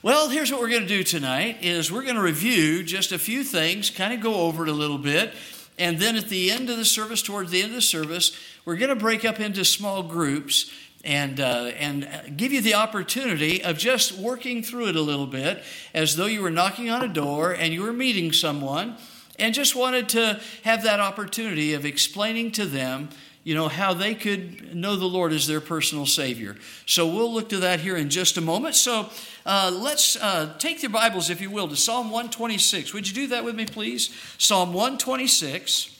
Well, here's what we're going to do tonight is we're going to review just a few things, kind of go over it a little bit, and then at the end of the service, towards the end of the service, we're going to break up into small groups and give you the opportunity of just working through it a little bit as though you were knocking on a door and you were meeting someone and just wanted to have that opportunity of explaining to them how they could know the Lord as their personal Savior. So we'll look to that here in just a moment. So let's take your Bibles, if you will, to Psalm 126. Would you do that with me, please? Psalm 126.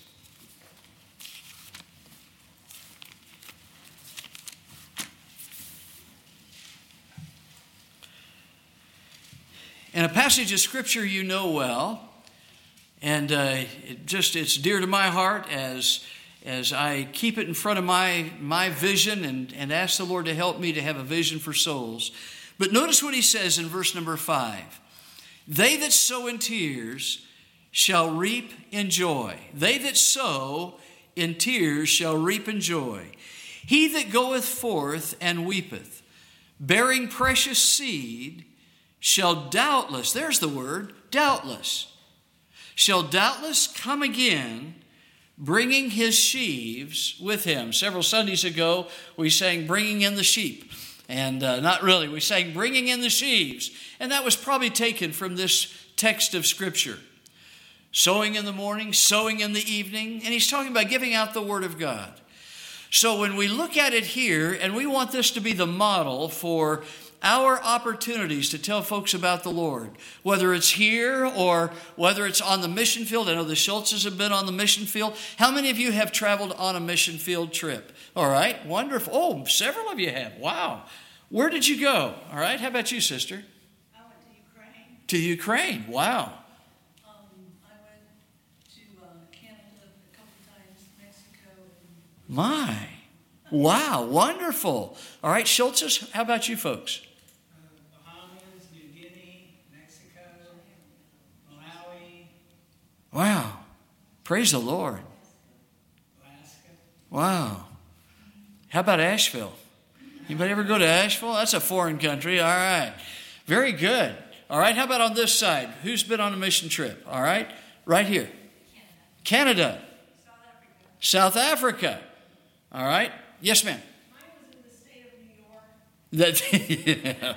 And a passage of Scripture you know well, and it's dear to my heart as I keep it in front of my vision and ask the Lord to help me to have a vision for souls. But notice what he says in verse number 5. They that sow in tears shall reap in joy. They that sow in tears shall reap in joy. He that goeth forth and weepeth, bearing precious seed, shall doubtless, there's the word, doubtless, shall doubtless come again, bringing his sheaves with him. Several Sundays ago, we sang bringing in the sheep. And not really, we sang bringing in the sheaves. And that was probably taken from this text of Scripture. Sowing in the morning, sowing in the evening. And he's talking about giving out the Word of God. So when we look at it here, and we want this to be the model for our opportunities to tell folks about the Lord, whether it's here or whether it's on the mission field. I know the Schultzes have been on the mission field. How many of you have traveled on a mission field trip? All right, wonderful. Oh, several of you have. Wow. Where did you go? All right, how about you, sister? I went to Ukraine. To Ukraine, wow. I went to Canada a couple times, Mexico. My, wow, wonderful. All right, Schultzes, how about you folks? Bahamas, New Guinea, Mexico, Malawi. Wow, praise the Lord. Alaska. Wow. How about Asheville? Anybody ever go to Asheville? That's a foreign country. All right. Very good. All right. How about on this side? Who's been on a mission trip? All right. Right here. Canada. South Africa. All right. Yes, ma'am. Mine was in the state of New York.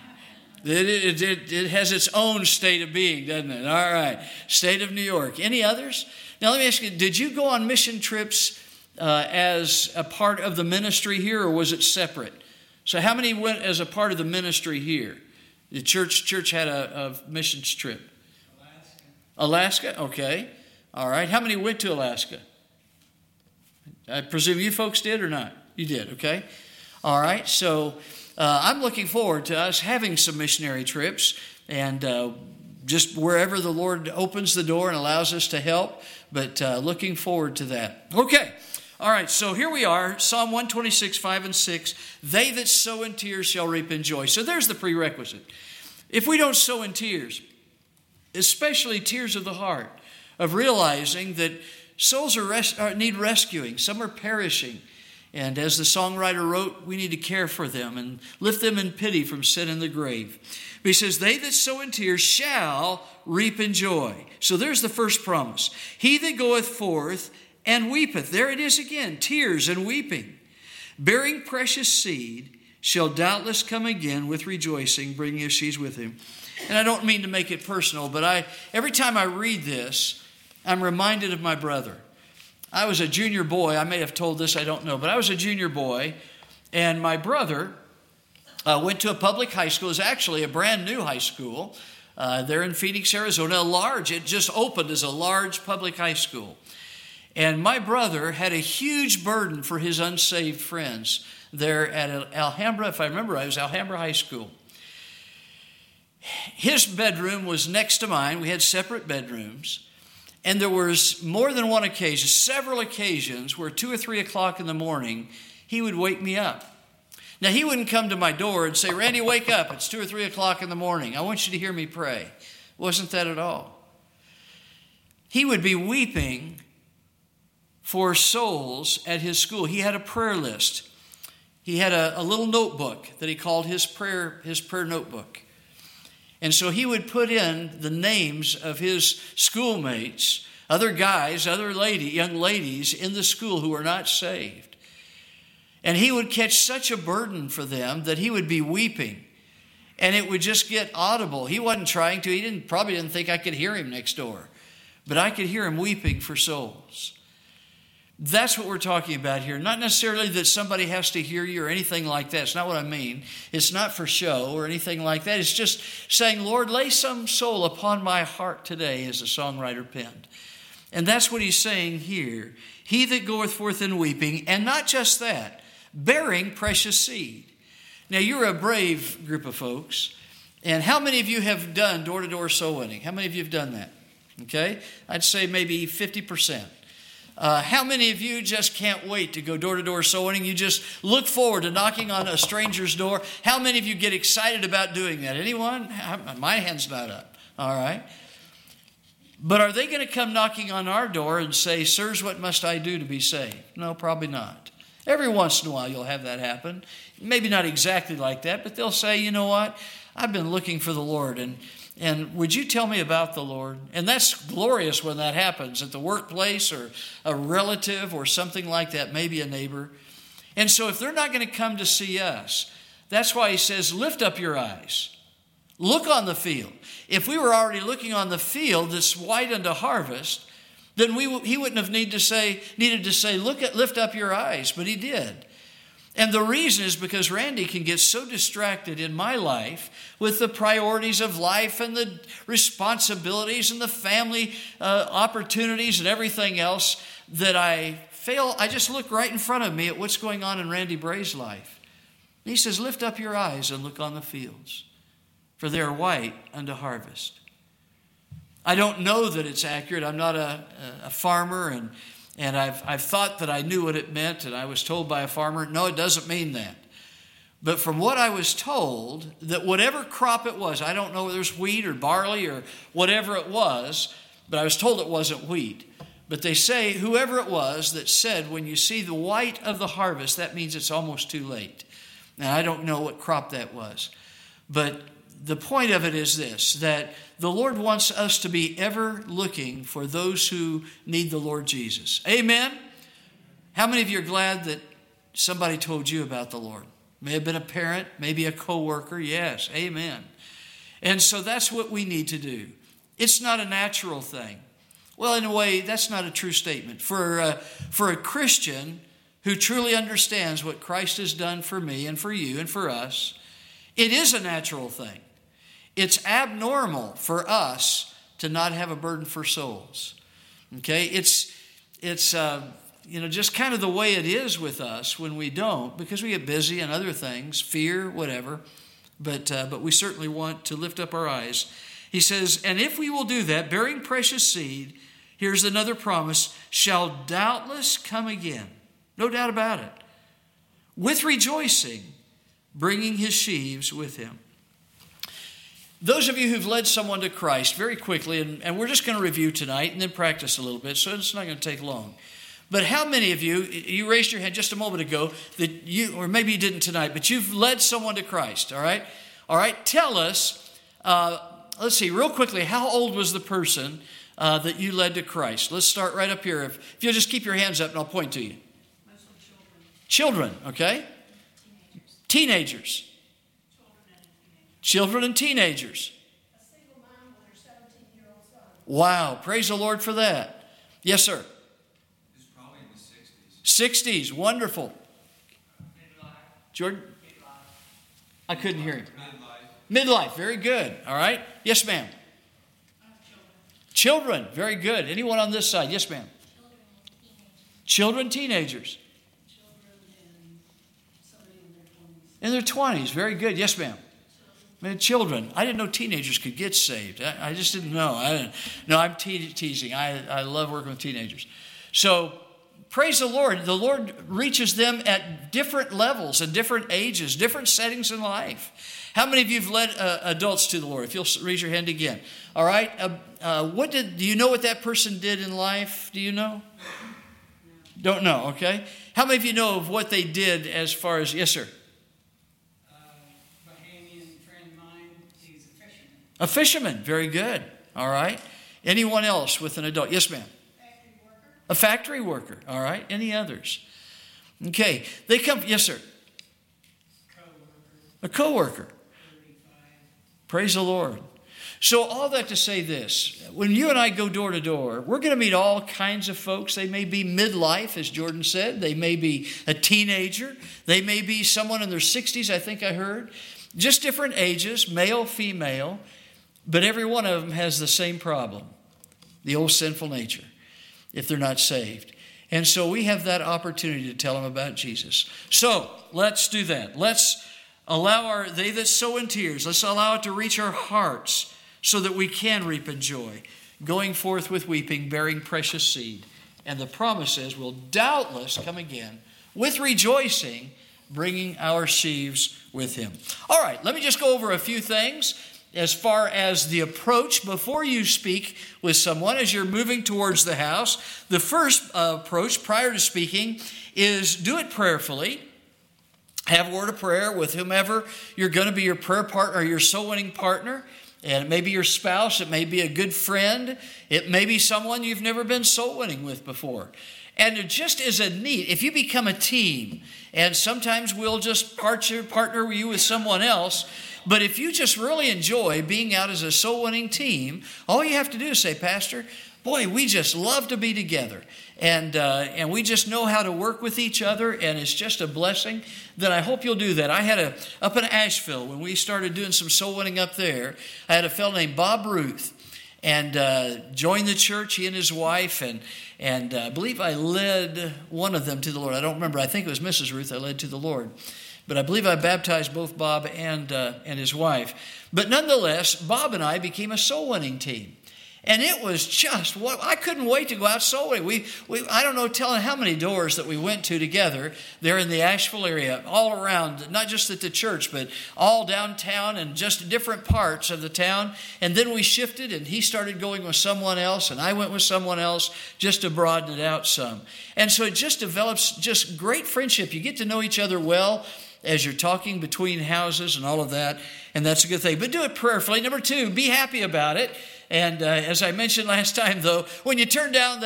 It has its own state of being, doesn't it? All right. State of New York. Any others? Now, let me ask you, did you go on mission trips as a part of the ministry here, or was it separate? So how many went as a part of the ministry here? The church had a missions trip. Alaska? Okay. All right. How many went to Alaska? I presume you folks did or not? You did, okay. All right. So I'm looking forward to us having some missionary trips and just wherever the Lord opens the door and allows us to help, but looking forward to that. Okay. All right, so here we are, Psalm 126, 5 and 6. They that sow in tears shall reap in joy. So there's the prerequisite. If we don't sow in tears, especially tears of the heart, of realizing that souls need rescuing, some are perishing. And as the songwriter wrote, we need to care for them and lift them in pity from sin and the grave. But he says, they that sow in tears shall reap in joy. So there's the first promise. He that goeth forth and weepeth. There it is again, tears and weeping. Bearing precious seed shall doubtless come again with rejoicing, bringing his sheaves with him. And I don't mean to make it personal, but every time I read this, I'm reminded of my brother. I was a junior boy. I may have told this, I don't know, but I was a junior boy, and my brother went to a public high school. It was actually a brand new high school there in Phoenix, Arizona. It just opened as a large public high school. And my brother had a huge burden for his unsaved friends there at Alhambra. If I remember right, it was Alhambra High School. His bedroom was next to mine. We had separate bedrooms. And there was more than one occasion, several occasions, where 2 or 3 o'clock in the morning, he would wake me up. Now, he wouldn't come to my door and say, Randy, wake up. It's 2 or 3 o'clock in the morning. I want you to hear me pray. It wasn't that at all. He would be weeping for souls at his school. He had a prayer list. He had a little notebook that he called his prayer notebook. And so he would put in the names of his schoolmates, other guys, young ladies in the school who were not saved. And he would catch such a burden for them that he would be weeping. And it would just get audible. He wasn't trying to. He probably didn't think I could hear him next door. But I could hear him weeping for souls. That's what we're talking about here. Not necessarily that somebody has to hear you or anything like that. It's not what I mean. It's not for show or anything like that. It's just saying, Lord, lay some soul upon my heart today, as the songwriter penned. And that's what he's saying here. He that goeth forth in weeping, and not just that, bearing precious seed. Now, you're a brave group of folks. And how many of you have done door-to-door soul winning? How many of you have done that? Okay? I'd say maybe 50%. How many of you just can't wait to go door-to-door soul winning? You just look forward to knocking on a stranger's door. How many of you get excited about doing that? Anyone? My hand's not up. All right. But are they going to come knocking on our door and say, sirs, what must I do to be saved? No, probably not. Every once in a while you'll have that happen. Maybe not exactly like that, but they'll say, you know what? I've been looking for the Lord, and would you tell me about the Lord? And that's glorious when that happens at the workplace or a relative or something like that, maybe a neighbor. And so if they're not going to come to see us, that's why he says, lift up your eyes. Look on the field. If we were already looking on the field that's white unto harvest, then he wouldn't have needed to say, lift up your eyes, but he did. And the reason is because Randy can get so distracted in my life with the priorities of life and the responsibilities and the family opportunities and everything else that I just look right in front of me at what's going on in Randy Bray's life. And he says, lift up your eyes and look on the fields, for they are white unto harvest. I don't know that it's accurate. I'm not a farmer, and I've thought that I knew what it meant, and I was told by a farmer, no, it doesn't mean that. But from what I was told, that whatever crop it was, I don't know whether it was wheat or barley or whatever it was, but I was told it wasn't wheat. But they say, whoever it was that said, when you see the white of the harvest, that means it's almost too late. Now, I don't know what crop that was. But the point of it is this, that the Lord wants us to be ever looking for those who need the Lord Jesus. Amen? How many of you are glad that somebody told you about the Lord? May have been a parent, maybe a coworker. Yes, amen. And so that's what we need to do. It's not a natural thing. Well, in a way, that's not a true statement. For a Christian who truly understands what Christ has done for me and for you and for us, it is a natural thing. It's abnormal for us to not have a burden for souls. Okay? It's just kind of the way it is with us when we don't, because we get busy and other things, fear, whatever. But we certainly want to lift up our eyes. He says, and if we will do that, bearing precious seed, here's another promise, shall doubtless come again. No doubt about it. With rejoicing, bringing his sheaves with him. Those of you who've led someone to Christ, very quickly, and we're just going to review tonight and then practice a little bit, so it's not going to take long. But how many of you raised your hand just a moment ago, that you, or maybe you didn't tonight, but you've led someone to Christ, all right? All right, tell us, let's see, real quickly, how old was the person that you led to Christ? Let's start right up here. If you'll just keep your hands up and I'll point to you. Children, okay? Teenagers. Children and teenagers. A single mom with her 17-year-old son. Wow, praise the Lord for that. Yes, sir. It's probably in the 60s, wonderful. Midlife. Jordan? I couldn't hear him. midlife. Midlife, very good. All right. Yes, ma'am. Children, very good. Anyone on this side? Yes, ma'am. Children, teenagers. In their 20s, very good. Yes, ma'am. Man, children. I didn't know teenagers could get saved. I just didn't know. No, I'm teasing. I love working with teenagers. So, praise the Lord. The Lord reaches them at different levels and different ages, different settings in life. How many of you have led adults to the Lord? If you'll raise your hand again. All right. Do you know what that person did in life? Do you know? Don't know. Okay. How many of you know of what they did as far as, yes, sir? Bahamian friend of mine, he's a fisherman. A fisherman. Very good. All right. Anyone else with an adult? Yes, ma'am. Factory worker. A factory worker. All right. Any others? Okay. They come. Yes, sir. Co-worker, A co-worker. 35. Praise the Lord. So all that to say this, when you and I go door to door, we're going to meet all kinds of folks. They may be midlife, as Jordan said. They may be a teenager. They may be someone in their 60s, I think I heard. Just different ages, male, female. But every one of them has the same problem, the old sinful nature, if they're not saved. And so we have that opportunity to tell them about Jesus. So let's do that. Let's allow they that sow in tears, let's allow it to reach our hearts so that we can reap in joy, going forth with weeping, bearing precious seed. And the promise is we'll doubtless come again with rejoicing, bringing our sheaves with him. All right, let me just go over a few things as far as the approach before you speak with someone as you're moving towards the house. The first approach prior to speaking is do it prayerfully. Have a word of prayer with whomever you're going to be your prayer partner or your soul winning partner. And it may be your spouse, it may be a good friend, it may be someone you've never been soul winning with before. And it just is a need. If you become a team, and sometimes we'll just partner you with someone else, but if you just really enjoy being out as a soul winning team, all you have to do is say, Pastor, boy, we just love to be together. And we just know how to work with each other, and it's just a blessing. Then I hope you'll do that. I had up in Asheville, when we started doing some soul winning up there, I had a fellow named Bob Ruth, and joined the church, he and his wife, and I believe I led one of them to the Lord. I don't remember. I think it was Mrs. Ruth I led to the Lord. But I believe I baptized both Bob and his wife. But nonetheless, Bob and I became a soul winning team. And it was just what I couldn't wait to go out soul winning. We I don't know telling how many doors that we went to together there in the Asheville area, all around, not just at the church, but all downtown and just different parts of the town. And then we shifted, and he started going with someone else, and I went with someone else just to broaden it out some. And so it just develops just great friendship. You get to know each other well as you're talking between houses and all of that, and that's a good thing. But do it prayerfully. Number 2, be happy about it. And as I mentioned last time, though, when you turn down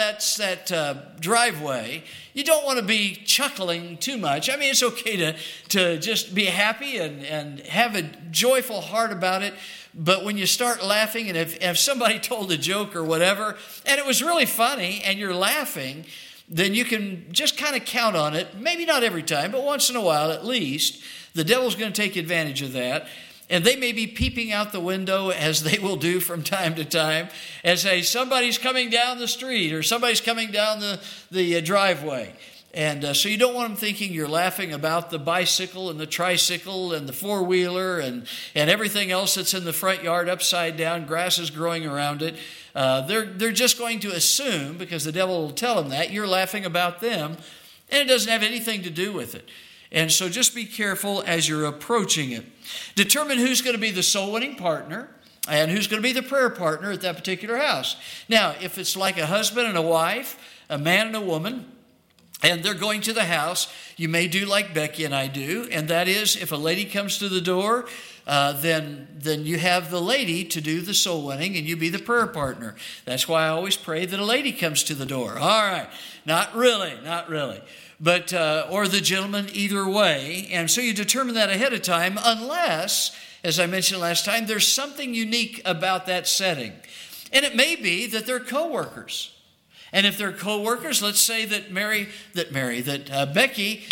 that driveway, you don't want to be chuckling too much. I mean, it's okay to just be happy and have a joyful heart about it. But when you start laughing, and if somebody told a joke or whatever, and it was really funny, and you're laughing, then you can just kind of count on it. Maybe not every time, but once in a while at least. The devil's going to take advantage of that. And they may be peeping out the window, as they will do from time to time, and say, somebody's coming down the street or somebody's coming down the driveway. And so you don't want them thinking you're laughing about the bicycle and the tricycle and the four-wheeler and everything else that's in the front yard upside down, grass is growing around it. They're just going to assume, because the devil will tell them that, you're laughing about them, and it doesn't have anything to do with it. And so just be careful as you're approaching it. Determine who's going to be the soul-winning partner and who's going to be the prayer partner at that particular house. Now, if it's like a husband and a wife, a man and a woman, and they're going to the house, you may do like Becky and I do, and that is if a lady comes to the door, then you have the lady to do the soul winning and you be the prayer partner. That's why I always pray that a lady comes to the door. All right, not really. But, or the gentleman, either way. And so you determine that ahead of time, unless, as I mentioned last time, there's something unique about that setting. And it may be that they're co-workers. And if they're co-workers, let's say that Becky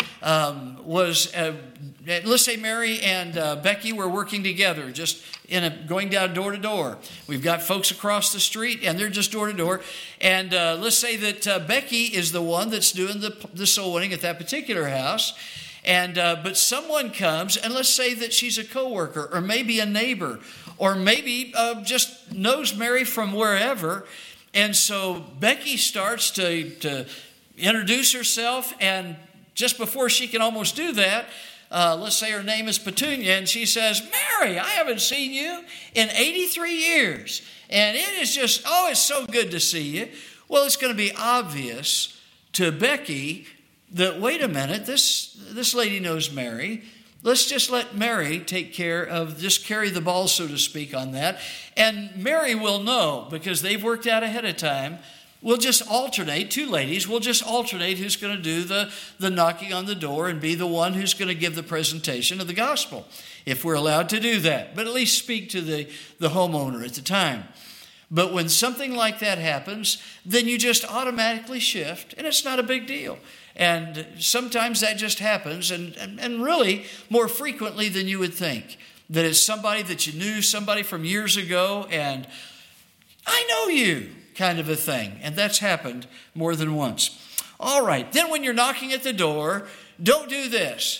let's say Mary and Becky were working together, just going down door to door. We've got folks across the street, and they're just door to door. And let's say that Becky is the one that's doing the soul winning at that particular house. And but someone comes, and let's say that she's a co-worker, or maybe a neighbor, or maybe just knows Mary from wherever. And so Becky starts to introduce herself, and just before she can almost do that, let's say her name is Petunia, and she says, Mary, I haven't seen you in 83 years. And it is just, it's so good to see you. Well, it's going to be obvious to Becky that, wait a minute, this lady knows Mary. let's just let Mary take care of, just carry the ball, so to speak, on that. And Mary will know, because they've worked out ahead of time. We'll just alternate, two ladies, we'll just alternate who's going to do the knocking on the door and be the one who's going to give the presentation of the gospel, if we're allowed to do that. But at least speak to the homeowner at the time. But when something like that happens, then you just automatically shift, and it's not a big deal. And sometimes that just happens, and really more frequently than you would think, that it's somebody that you knew, somebody from years ago, and I know you, kind of a thing. And that's happened more than once. All right, then when you're knocking at the door, don't do this.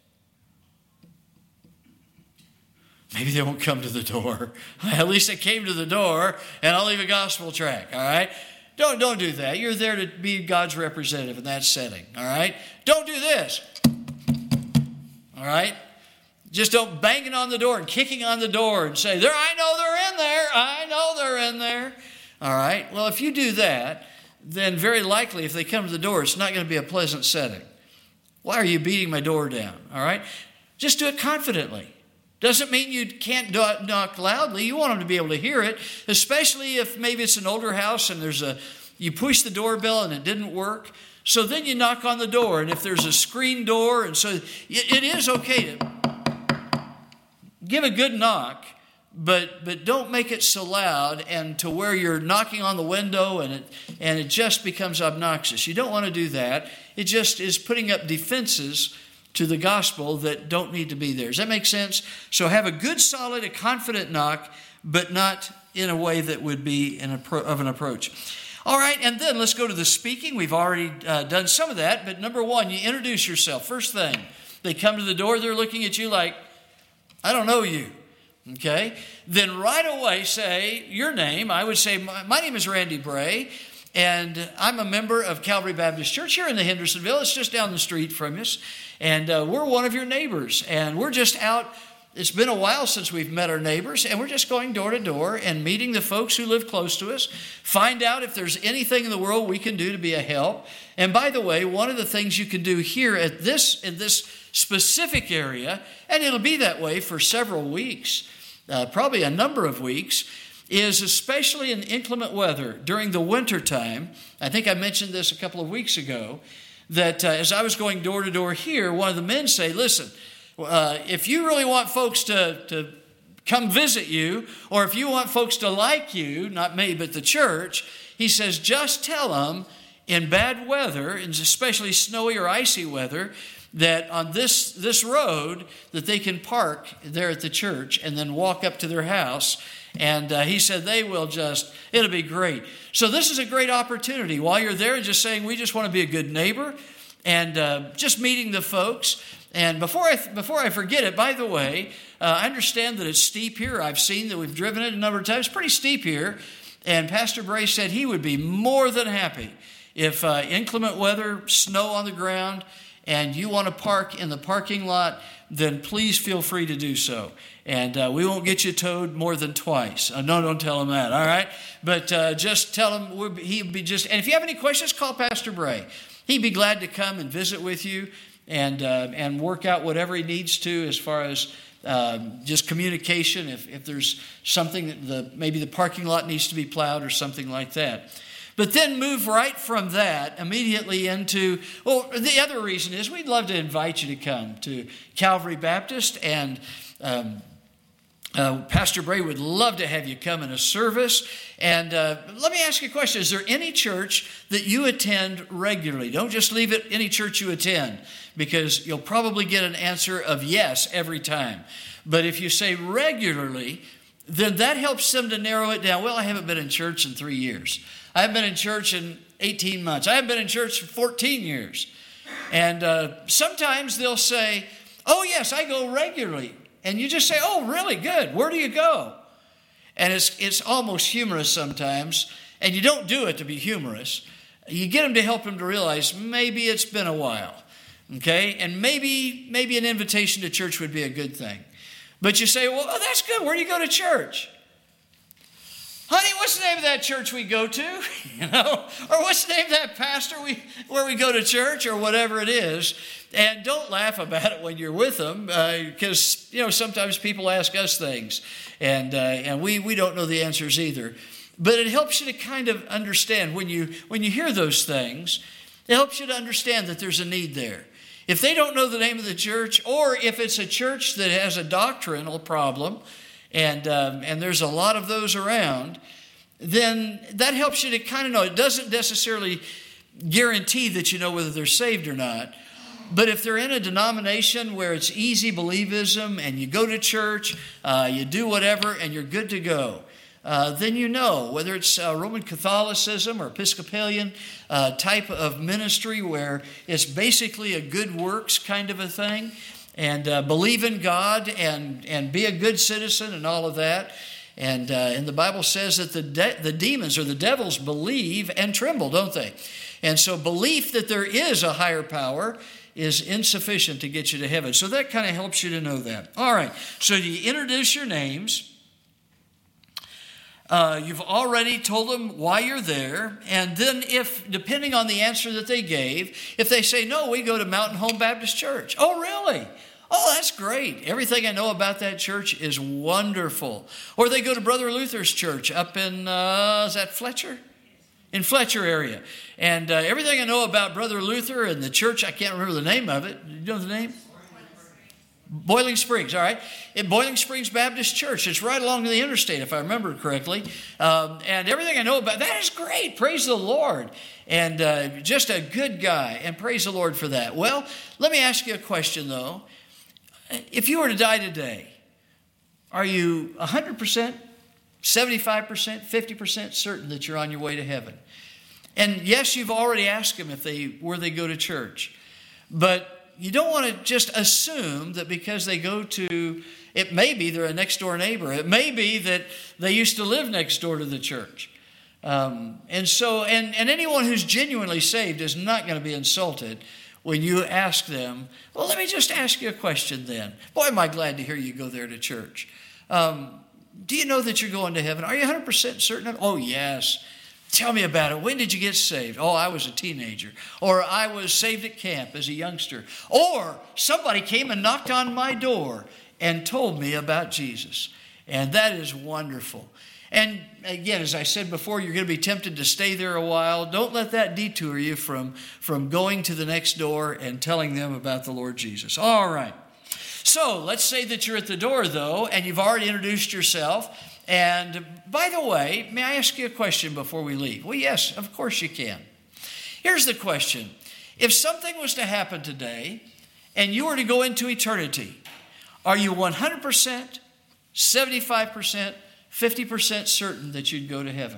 Maybe they won't come to the door. At least they came to the door, and I'll leave a gospel tract, all right? Don't do that. You're there to be God's representative in that setting, all right? Don't do this, all right? Just don't banging on the door and kicking on the door and say, I know they're in there. I know they're in there. All right? Well, if you do that, then very likely if they come to the door, it's not going to be a pleasant setting. Why are you beating my door down? All right? Just do it confidently. Doesn't mean you can't knock loudly. You want them to be able to hear it, especially if maybe it's an older house and you push the doorbell and it didn't work. So then you knock on the door, and if there's a screen door, and so it is okay to give a good knock, but don't make it so loud and to where you're knocking on the window and it just becomes obnoxious. You don't want to do that. It just is putting up defenses to the gospel that don't need to be there. Does that make sense? So have a good, solid, a confident knock, but not in a way that would be of an approach. All right, and then let's go to the speaking. We've already done some of that, but number one, you introduce yourself. First thing, they come to the door, they're looking at you like, I don't know you. Okay? Then right away say your name. I would say, my name is Randy Bray, and I'm a member of Calvary Baptist Church here in the Hendersonville. It's just down the street from us. And we're one of your neighbors. And we're just out. It's been a while since we've met our neighbors, and we're just going door to door and meeting the folks who live close to us. Find out if there's anything in the world we can do to be a help. And by the way, one of the things you can do here in this specific area, and it'll be that way for several weeks, probably a number of weeks, is especially in inclement weather during the winter time. I think I mentioned this a couple of weeks ago, that as I was going door to door here, one of the men say, listen, if you really want folks to come visit you, or if you want folks to like you, not me, but the church, he says, just tell them in bad weather, and especially snowy or icy weather, that on this road that they can park there at the church and then walk up to their house. And he said it'll be great. So this is a great opportunity while you're there and just saying, we just want to be a good neighbor and just meeting the folks. And before I forget it, by the way, I understand that it's steep here. I've seen that we've driven it a number of times. It's pretty steep here. And Pastor Bray said he would be more than happy if inclement weather, snow on the ground, and you want to park in the parking lot, then please feel free to do so. And we won't get you towed more than twice. No, don't tell him that, all right? But just tell him he'd be just... And if you have any questions, call Pastor Bray. He'd be glad to come and visit with you and work out whatever he needs to as far as just communication. If there's something that maybe the parking lot needs to be plowed or something like that. But then move right from that immediately into, the other reason is we'd love to invite you to come to Calvary Baptist, and Pastor Bray would love to have you come in a service. And let me ask you a question. Is there any church that you attend regularly? Don't just leave it any church you attend, because you'll probably get an answer of yes every time. But if you say regularly, then that helps them to narrow it down. Well, I haven't been in church in 3 years. I haven't been in church in 18 months. I haven't been in church for 14 years. And sometimes they'll say, oh, yes, I go regularly. And you just say, oh, really good. Where do you go? And it's almost humorous sometimes. And you don't do it to be humorous. You get them to help them to realize maybe it's been a while. Okay? And maybe an invitation to church would be a good thing. But you say, well, that's good. Where do you go to church? honey, what's the name of that church we go to? Or what's the name of that pastor where we go to church, or whatever it is. And don't laugh about it when you're with them, because sometimes people ask us things, and we don't know the answers either. But it helps you to kind of understand when you hear those things. It helps you to understand that there's a need there. If they don't know the name of the church, or if it's a church that has a doctrinal problem, and there's a lot of those around, then that helps you to kind of know. It doesn't necessarily guarantee that you know whether they're saved or not. But if they're in a denomination where it's easy believism, and you go to church, you do whatever, and you're good to go, then you know whether it's Roman Catholicism or Episcopalian type of ministry where it's basically a good works kind of a thing, and believe in God and be a good citizen and all of that. And the Bible says that the demons or the devils believe and tremble, don't they? And so belief that there is a higher power is insufficient to get you to heaven. So that kind of helps you to know that. All right, so you introduce your names. You've already told them why you're there. And then depending on the answer that they gave, if they say, no, we go to Mountain Home Baptist Church. Oh, really? Oh, that's great. Everything I know about that church is wonderful. Or they go to Brother Luther's church up in, is that Fletcher? In Fletcher area. And everything I know about Brother Luther and the church, I can't remember the name of it. Do you know the name? Boiling Springs, all right. In Boiling Springs Baptist Church. It's right along the interstate, if I remember correctly. And everything I know about that is great. Praise the Lord. And just a good guy. And praise the Lord for that. Well, let me ask you a question, though. If you were to die today, are you 100%, 75%, 50% certain that you're on your way to heaven? And yes, you've already asked them where they go to church. But you don't want to just assume that because they go to, it may be they're a next door neighbor. It may be that they used to live next door to the church. And anyone who's genuinely saved is not going to be insulted when you ask them, well, let me just ask you a question then. Boy, am I glad to hear you go there to church. Do you know that you're going to heaven? Are you 100% certain of it? Oh, yes. Tell me about it. When did you get saved? Oh, I was a teenager. Or I was saved at camp as a youngster. Or somebody came and knocked on my door and told me about Jesus. And that is wonderful. And again, as I said before, you're going to be tempted to stay there a while. Don't let that detour you from going to the next door and telling them about the Lord Jesus. All right. So let's say that you're at the door, though, and you've already introduced yourself. And by the way, may I ask you a question before we leave? Well, yes, of course you can. Here's the question. If something was to happen today and you were to go into eternity, are you 100%, 75%, 50% certain that you'd go to heaven?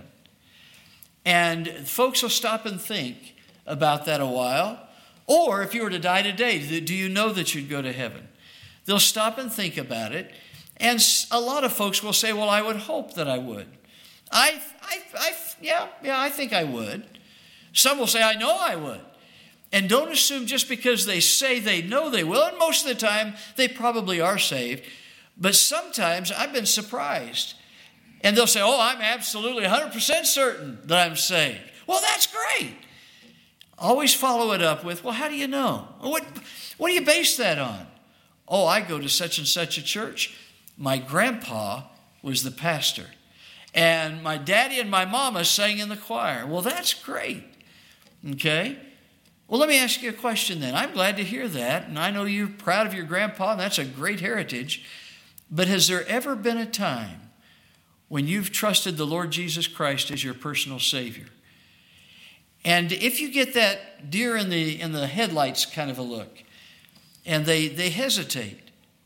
And folks will stop and think about that a while. Or if you were to die today, do you know that you'd go to heaven? They'll stop and think about it. And a lot of folks will say, well, I would hope that I would. I think I would. Some will say, I know I would. And don't assume just because they say they know they will. And most of the time, they probably are saved. But sometimes I've been surprised. And they'll say, oh, I'm absolutely 100% certain that I'm saved. Well, that's great. Always follow it up with, well, how do you know? What do you base that on? Oh, I go to such and such a church. My grandpa was the pastor. And my daddy and my mama sang in the choir. Well, that's great. Okay? Well, let me ask you a question then. I'm glad to hear that. And I know you're proud of your grandpa, and that's a great heritage. But has there ever been a time when you've trusted the Lord Jesus Christ as your personal Savior? And if you get that deer in the headlights kind of a look, and they hesitate,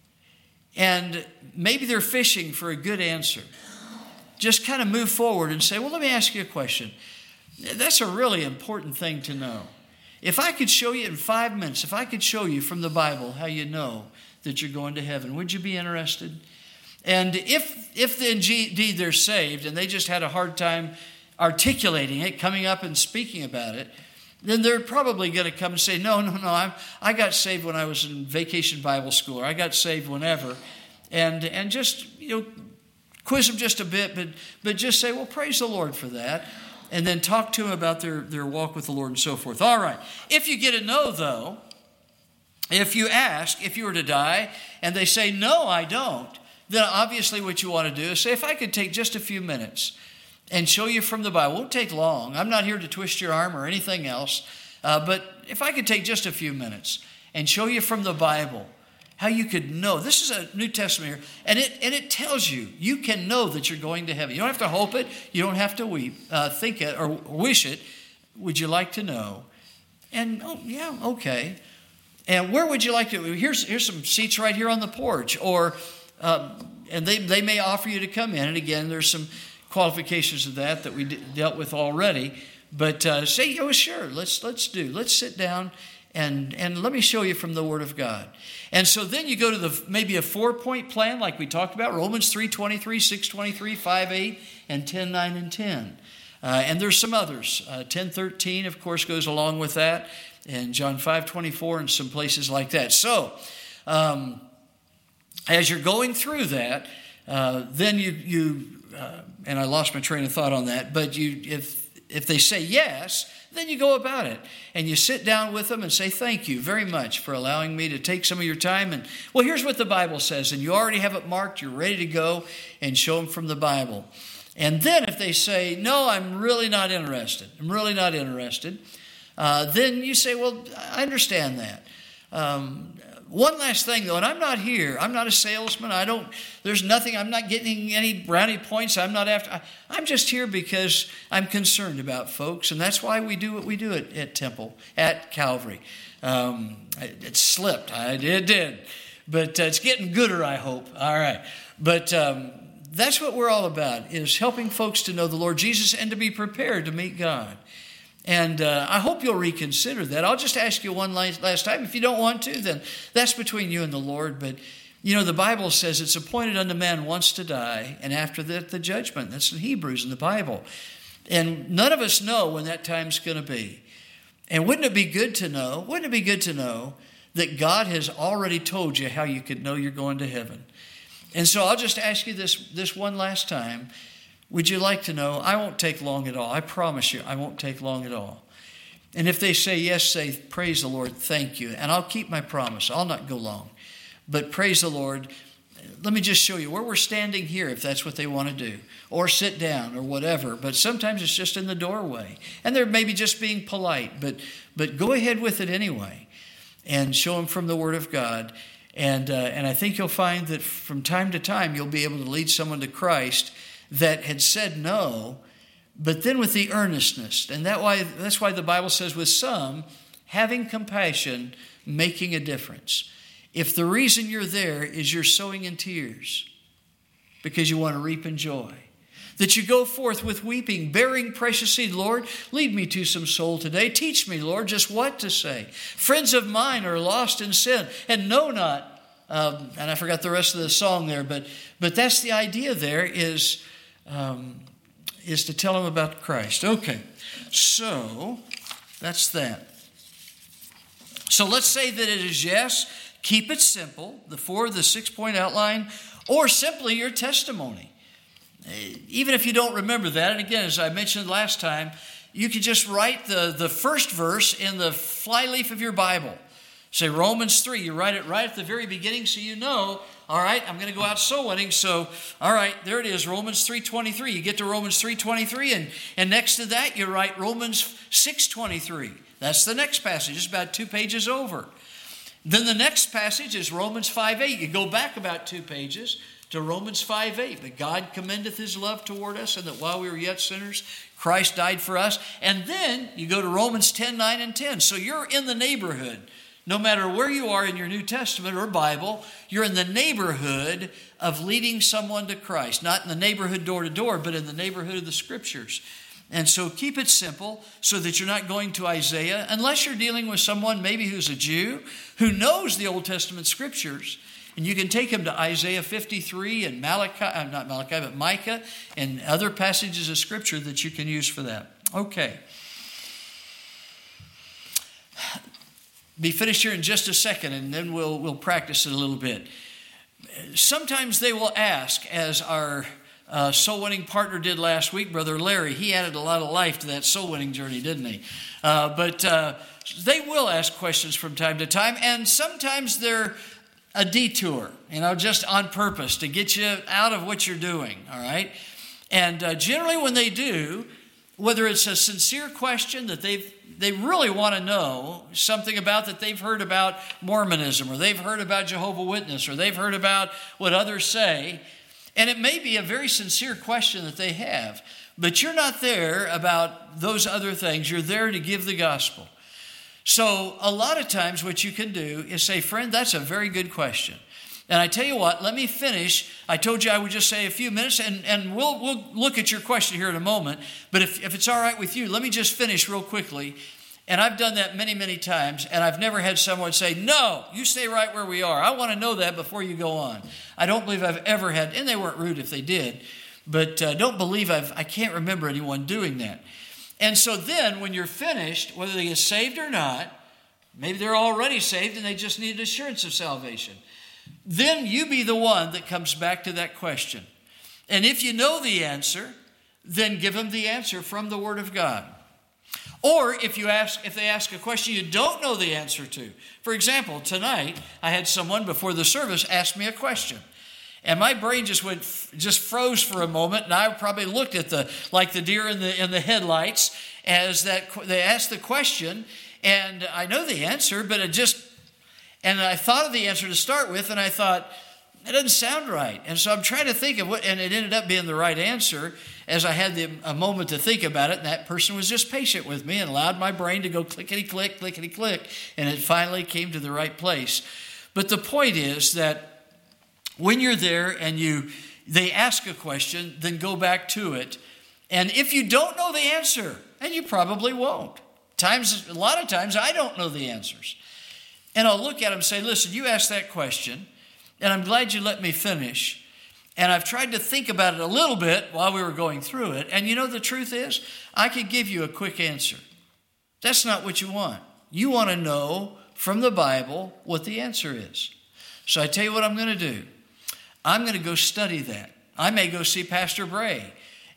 and maybe they're fishing for a good answer, just kind of move forward and say, well, let me ask you a question. That's a really important thing to know. If I could show you in 5 minutes, if I could show you from the Bible how you know that you're going to heaven, would you be interested? And if indeed they're saved and they just had a hard time articulating it, coming up and speaking about it, then they're probably going to come and say, no, I got saved when I was in vacation Bible school, or I got saved whenever. And just, quiz them just a bit, but just say, well, praise the Lord for that. And then talk to them about their walk with the Lord and so forth. All right. If you get a no, though, if you ask if you were to die and they say, no, I don't, then obviously what you want to do is say, if I could take just a few minutes and show you from the Bible. It won't take long. I'm not here to twist your arm or anything else. But if I could take just a few minutes and show you from the Bible how you could know. This is a New Testament here. And it tells you, you can know that you're going to heaven. You don't have to hope it. You don't have to think it or wish it. Would you like to know? And, oh, yeah, okay. And where would you like to? Here's some seats right here on the porch. Or, and they may offer you to come in. And again, there's some qualifications of that we dealt with already. But say, oh, sure, let's sit down and let me show you from the Word of God. And so then you go to maybe a 4-point plan like we talked about, Romans 3:23, 6:23, 5:8, and 10:9 and 10. And there's some others. 10:13, of course, goes along with that, and John 5:24 and some places like that. So as you're going through that, then you and I lost my train of thought on that, but if they say yes, then you go about it. And you sit down with them and say, thank you very much for allowing me to take some of your time. And, well, here's what the Bible says. And you already have it marked. You're ready to go and show them from the Bible. And then if they say, no, I'm really not interested. Then you say, well, I understand that. One last thing, though, and I'm not here. I'm not a salesman. There's nothing. I'm not getting any brownie points. I'm just here because I'm concerned about folks, and that's why we do what we do at Temple, at Calvary. It slipped. It did. But it's getting gooder, I hope. All right. But that's what we're all about, is helping folks to know the Lord Jesus and to be prepared to meet God. And I hope you'll reconsider that. I'll just ask you one last time. If you don't want to, then that's between you and the Lord. But, the Bible says it's appointed unto man once to die, and after that, the judgment. That's in Hebrews in the Bible. And none of us know when that time's going to be. And wouldn't it be good to know that God has already told you how you could know you're going to heaven? And so I'll just ask you this one last time. Would you like to know? I won't take long at all. I promise you, I won't take long at all. And if they say yes, say, praise the Lord, thank you. And I'll keep my promise. I'll not go long. But praise the Lord. Let me just show you where we're standing here, if that's what they want to do. Or sit down or whatever. But sometimes it's just in the doorway. And they're maybe just being polite. But go ahead with it anyway. And show them from the Word of God. And I think you'll find that from time to time, you'll be able to lead someone to Christ that had said no, but then with the earnestness. And that's why the Bible says with some, having compassion, making a difference. If the reason you're there is you're sowing in tears because you want to reap in joy, that you go forth with weeping, bearing precious seed. Lord, lead me to some soul today. Teach me, Lord, just what to say. Friends of mine are lost in sin and know not. And I forgot the rest of the song there, but that's the idea there is to tell them about Christ. Okay, so that's that. So let's say that it is yes. Keep it simple, the 6-point outline, or simply your testimony. Even if you don't remember that, and again, as I mentioned last time, you could just write the first verse in the flyleaf of your Bible. Say Romans 3, you write it right at the very beginning so you know, all right, I'm going to go out soul winning. So, all right, there it is, Romans 3:23. You get to Romans 3:23, and next to that you write Romans 6:23. That's the next passage. It's about 2 pages over. Then the next passage is Romans 5:8. You go back about 2 pages to Romans 5:8. But God commendeth his love toward us, and that while we were yet sinners, Christ died for us. And then you go to Romans 10:9 and 10. So you're in the neighborhood. No matter where you are in your New Testament or Bible, you're in the neighborhood of leading someone to Christ. Not in the neighborhood door to door, but in the neighborhood of the Scriptures. And so keep it simple so that you're not going to Isaiah, unless you're dealing with someone maybe who's a Jew who knows the Old Testament Scriptures. And you can take him to Isaiah 53 and Micah and other passages of Scripture that you can use for that. Okay. Be finished here in just a second, and then we'll practice it a little bit. Sometimes they will ask, as our soul winning partner did last week, Brother Larry. He added a lot of life to that soul winning journey, didn't he? But they will ask questions from time to time, and sometimes they're a detour, just on purpose to get you out of what you're doing, all right? And generally when they do, whether it's a sincere question that they really want to know something about that they've heard about Mormonism, or they've heard about Jehovah's Witness, or they've heard about what others say, and it may be a very sincere question that they have, but you're not there about those other things. You're there to give the gospel. So a lot of times what you can do is say, friend, that's a very good question. And I tell you what, let me finish. I told you I would just say a few minutes, and we'll look at your question here in a moment. But if it's all right with you, let me just finish real quickly. And I've done that many, many times, and I've never had someone say, no, you stay right where we are. I want to know that before you go on. I don't believe I've ever had, and they weren't rude if they did, but don't believe I can't remember anyone doing that. And so then when you're finished, whether they get saved or not, maybe they're already saved and they just need assurance of salvation, then you be the one that comes back to that question. And if you know the answer, then give them the answer from the Word of God. Or if they ask a question you don't know the answer to. For example, tonight I had someone before the service ask me a question. And my brain just froze for a moment, and I probably looked at the deer in the headlights as they asked the question, and I know the answer, but and I thought of the answer to start with, and I thought, it doesn't sound right. And so I'm trying to think of and it ended up being the right answer as I had a moment to think about it, and that person was just patient with me and allowed my brain to go clickety-click, clickety-click, and it finally came to the right place. But the point is that when you're there and they ask a question, then go back to it. And if you don't know the answer, and you probably won't. A lot of times I don't know the answers. And I'll look at them and say, listen, you asked that question, and I'm glad you let me finish. And I've tried to think about it a little bit while we were going through it. And the truth is, I could give you a quick answer. That's not what you want. You want to know from the Bible what the answer is. So I tell you what I'm going to do. I'm going to go study that. I may go see Pastor Bray,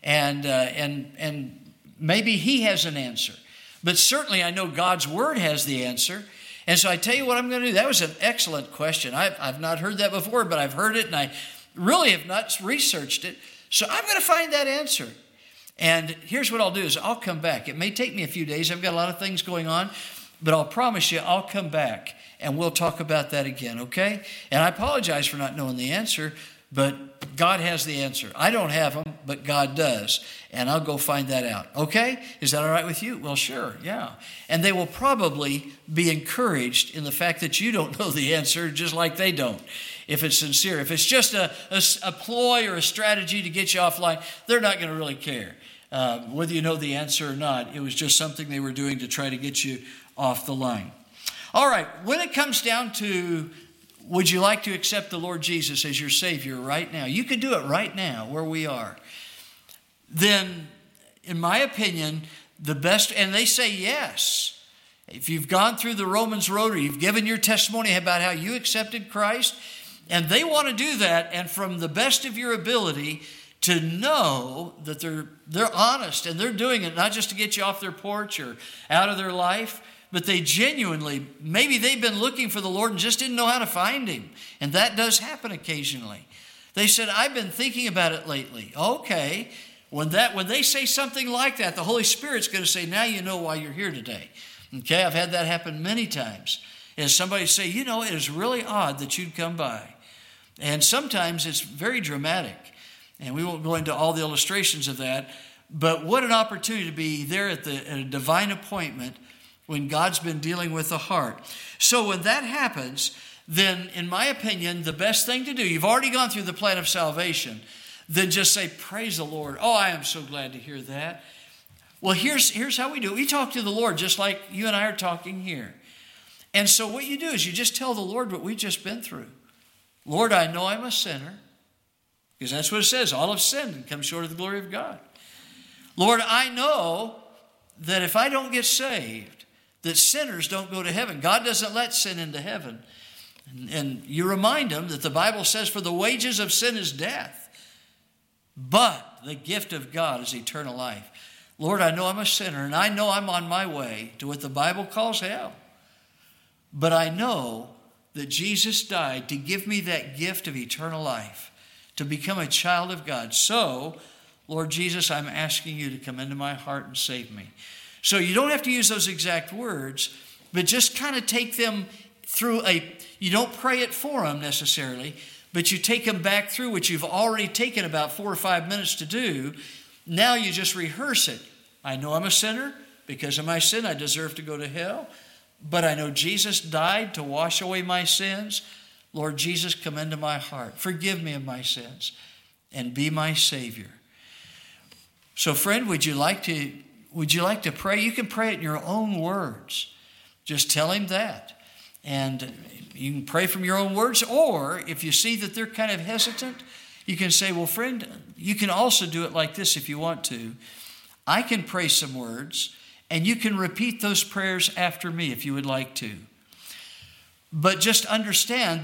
and maybe he has an answer. But certainly I know God's Word has the answer. And so I tell you what I'm going to do. That was an excellent question. I've not heard that before, but I've heard it, and I really have not researched it. So I'm going to find that answer. And here's what I'll do is I'll come back. It may take me a few days. I've got a lot of things going on, but I'll promise you I'll come back and we'll talk about that again, okay? And I apologize for not knowing the answer, but God has the answer. I don't have them, but God does. And I'll go find that out, okay? Is that all right with you? Well, sure, yeah. And they will probably be encouraged in the fact that you don't know the answer just like they don't, if it's sincere. If it's just a ploy or a strategy to get you offline, they're not going to really care. Whether you know the answer or not, it was just something they were doing to try to get you off the line. All right, when it comes down to, would you like to accept the Lord Jesus as your Savior right now? You could do it right now where we are. Then, in my opinion, the best, and they say yes. If you've gone through the Romans road or you've given your testimony about how you accepted Christ, and they want to do that, and from the best of your ability to know that they're honest and they're doing it not just to get you off their porch or out of their life, but they genuinely, maybe they've been looking for the Lord and just didn't know how to find Him. And that does happen occasionally. They said, I've been thinking about it lately. Okay. When they say something like that, the Holy Spirit's going to say, now you know why you're here today. Okay, I've had that happen many times. Is somebody say, it is really odd that you'd come by. And sometimes it's very dramatic. And we won't go into all the illustrations of that. But what an opportunity to be there at a divine appointment when God's been dealing with the heart. So when that happens, then in my opinion, the best thing to do, you've already gone through the plan of salvation, then just say, praise the Lord. Oh, I am so glad to hear that. Well, here's how we do it. We talk to the Lord just like you and I are talking here. And so what you do is you just tell the Lord what we've just been through. Lord, I know I'm a sinner. Because that's what it says. All have sinned and come short of the glory of God. Lord, I know that if I don't get saved, that sinners don't go to heaven. God doesn't let sin into heaven. And you remind them that the Bible says, for the wages of sin is death. But the gift of God is eternal life. Lord, I know I'm a sinner, and I know I'm on my way to what the Bible calls hell. But I know that Jesus died to give me that gift of eternal life, to become a child of God. So, Lord Jesus, I'm asking you to come into my heart and save me. So you don't have to use those exact words, but just kind of take them through you don't pray it for them necessarily, but you take them back through what you've already taken about 4 or 5 minutes to do. Now you just rehearse it. I know I'm a sinner. Because of my sin, I deserve to go to hell. But I know Jesus died to wash away my sins. Lord Jesus, come into my heart. Forgive me of my sins and be my Savior. So friend, would you like to pray? You can pray it in your own words. Just tell him that. And you can pray from your own words, or if you see that they're kind of hesitant, you can say, well, friend, you can also do it like this if you want to. I can pray some words, and you can repeat those prayers after me if you would like to. But just understand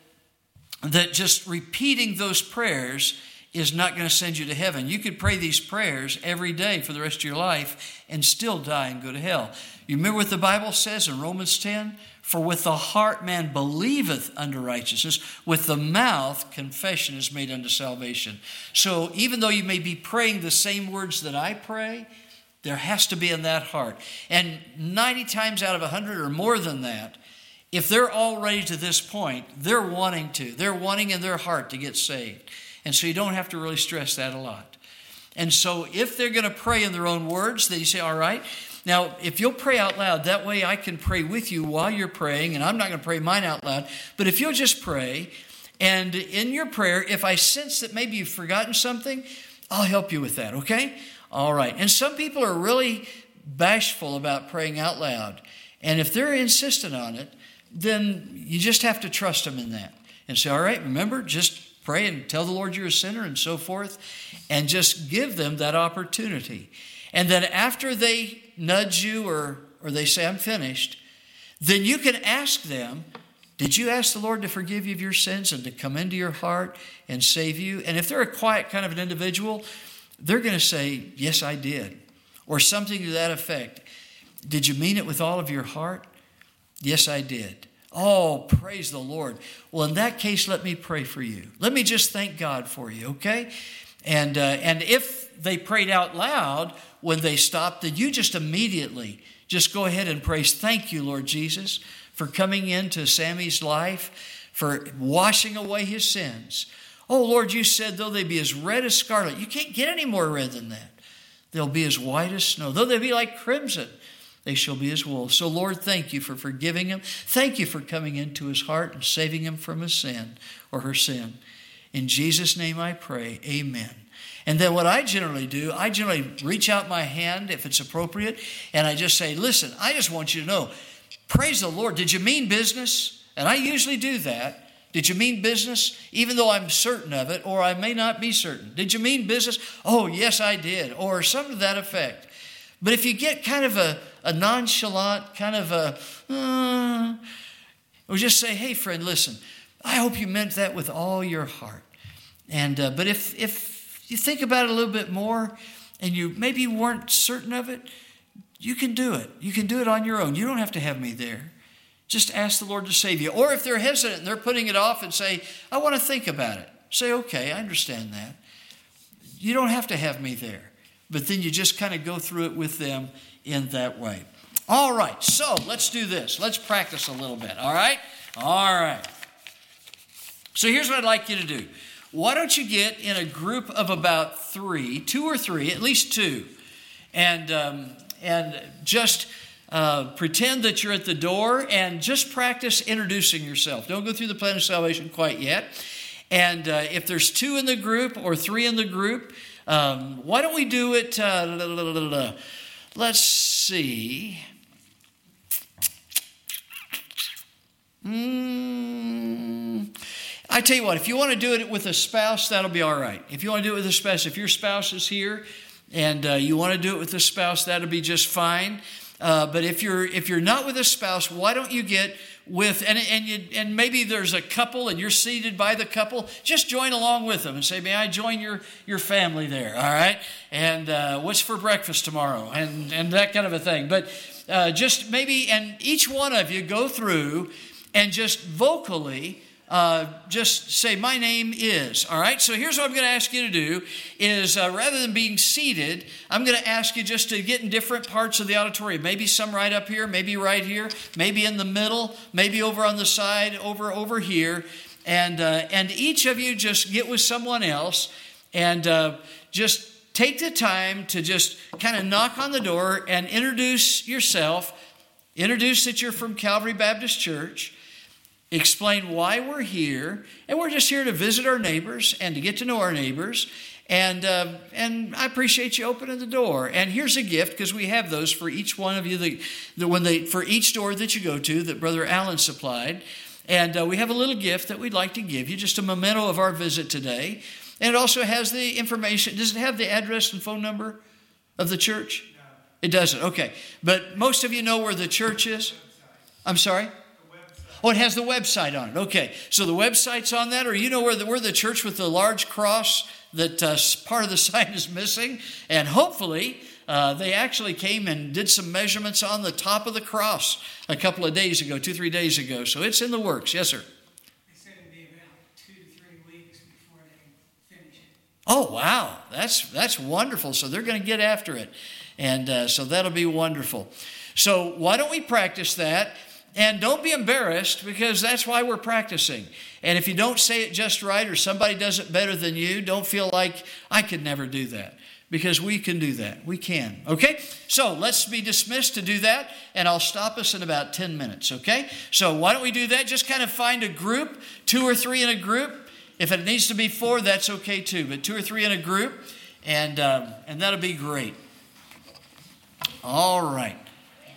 that just repeating those prayers is not going to send you to heaven. You could pray these prayers every day for the rest of your life and still die and go to hell. You remember what the Bible says in Romans 10? For with the heart man believeth unto righteousness, with the mouth confession is made unto salvation. So even though you may be praying the same words that I pray, there has to be in that heart. And 90 times out of 100 or more than that, if they're already to this point, they're wanting in their heart to get saved. And so you don't have to really stress that a lot. And so if they're going to pray in their own words, then you say, all right. Now, if you'll pray out loud, that way I can pray with you while you're praying, and I'm not going to pray mine out loud. But if you'll just pray, and in your prayer, if I sense that maybe you've forgotten something, I'll help you with that, okay? All right. And some people are really bashful about praying out loud. And if they're insistent on it, then you just have to trust them in that. And say, all right, remember, just pray and tell the Lord you're a sinner and so forth, and just give them that opportunity. And then after they nudge you or they say, I'm finished, then you can ask them, did you ask the Lord to forgive you of your sins and to come into your heart and save you? And if they're a quiet kind of an individual, they're going to say, yes, I did. Or something to that effect. Did you mean it with all of your heart? Yes, I did. Oh, praise the Lord. Well, in that case, let me pray for you. Let me just thank God for you, okay? And if they prayed out loud when they stopped, then you just immediately just go ahead and praise. Thank you, Lord Jesus, for coming into Sammy's life, for washing away his sins. Oh, Lord, you said though they be as red as scarlet. You can't get any more red than that. They'll be as white as snow. Though they be like crimson, they shall be as wool. So, Lord, thank you for forgiving him. Thank you for coming into his heart and saving him from his sin or her sin. In Jesus' name I pray, amen. And then what I generally do, I generally reach out my hand if it's appropriate, and I just say, listen, I just want you to know, praise the Lord. Did you mean business? And I usually do that. Did you mean business? Even though I'm certain of it, or I may not be certain. Did you mean business? Oh, yes, I did. Or something to that effect. But if you get kind of a nonchalant, kind of or just say, hey, friend, listen, I hope you meant that with all your heart. And but if you think about it a little bit more and you maybe weren't certain of it, you can do it. You can do it on your own. You don't have to have me there. Just ask the Lord to save you. Or if they're hesitant and they're putting it off and say, I want to think about it. Say, okay, I understand that. You don't have to have me there. But then you just kind of go through it with them in that way. All right, so let's do this. Let's practice a little bit, all right? All right. So here's what I'd like you to do. Why don't you get in a group of about 2 or 3, at least 2, and just pretend that you're at the door and just practice introducing yourself. Don't go through the plan of salvation quite yet. And if there's 2 in the group or 3 in the group, why don't we do it, let's see. I tell you what, if you want to do it with a spouse, that'll be all right. If you want to do it with a spouse, if your spouse is here and you want to do it with a spouse, that'll be just fine. But if you're not with a spouse, why don't you get with, and maybe there's a couple and you're seated by the couple, just join along with them and say, may I join your family there, all right? And what's for breakfast tomorrow? And that kind of a thing. But just maybe, and each one of you go through and just vocally just say, my name is, all right? So here's what I'm going to ask you to do is rather than being seated, I'm going to ask you just to get in different parts of the auditorium. Maybe some right up here, maybe right here, maybe in the middle, maybe over on the side, over here. And each of you just get with someone else and just take the time to just kind of knock on the door and introduce yourself. Introduce that you're from Calvary Baptist Church. Explain why we're here, and we're just here to visit our neighbors and to get to know our neighbors. And I appreciate you opening the door. And here's a gift, because we have those for each one of you for each door that you go to that Brother Allen supplied. And we have a little gift that we'd like to give you, just a memento of our visit today. And it also has the information. Does it have the address and phone number of the church? No. It doesn't. Okay, but most of you know where the church is. I'm sorry. Oh, it has the website on it. Okay, so the website's on that, or you know where the church with the large cross that part of the sign is missing, and hopefully they actually came and did some measurements on the top of the cross a couple of days ago, 2-3 days ago. So it's in the works. Yes, sir. They said it'd be about 2 to 3 weeks before they finish it. Oh, wow, that's wonderful. So they're going to get after it, and so that'll be wonderful. So why don't we practice that? And don't be embarrassed, because that's why we're practicing. And if you don't say it just right, or somebody does it better than you, don't feel like I could never do that, because we can do that. We can. Okay? So let's be dismissed to do that, and I'll stop us in about 10 minutes. Okay? So why don't we do that? Just kind of find a group, 2 or 3 in a group. If it needs to be 4, that's okay too. But 2 or 3 in a group, and that'll be great. All right.